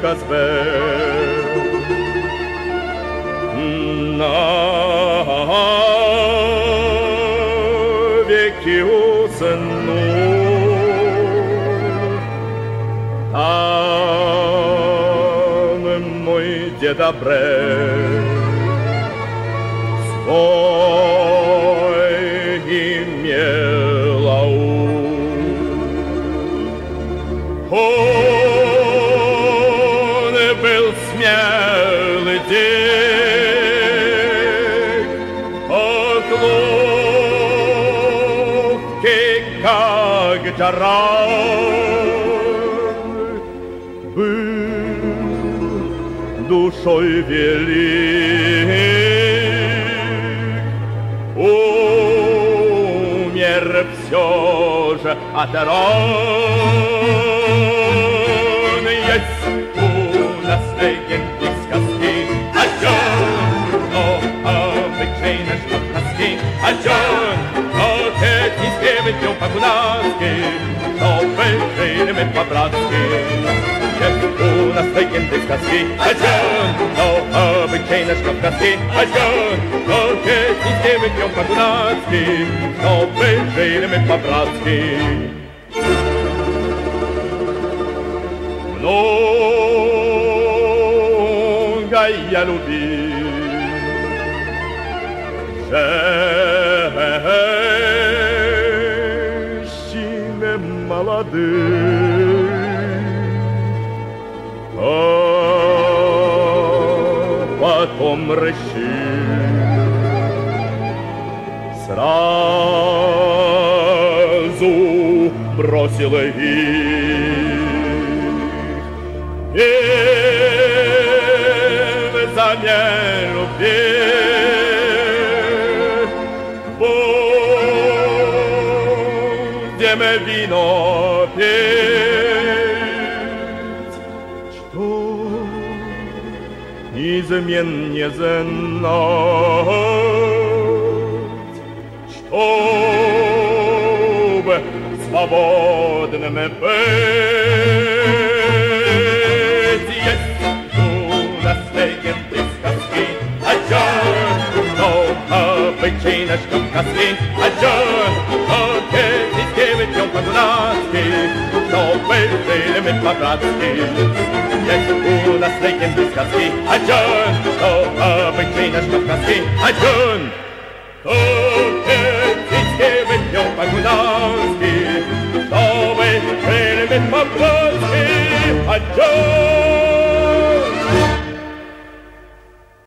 Казбек. Навеки усну там мой дедобрек свой имел аул. Он был смелый дик, ловкий, как таран, был душой велик, умер все же от ран. Есть у нас легенды сказки о Джон, обычайно что тоски о Джон, как эти стребедем по-гунански, чтобы жили мы по-братски. Есть у нас легенды сказки о Джон, обычайно что тоски о Джон, как эти стребедем по-гунански, чтобы жили мы по-братски. Много я любил женщин молодых, а потом решил сразу бросил их. И взамен любви будем вино пить, что измен не знать, чтобы свободным быть. Обычайно, что в сказке о Джон, как эти девочки по-гунански, чтобы жили мы по-братски. Есть у нас легенды сказки о Джон, обычайно, что в сказке о Джон, как эти девочки по-гунански, чтобы жили мы по-братски. О Джон.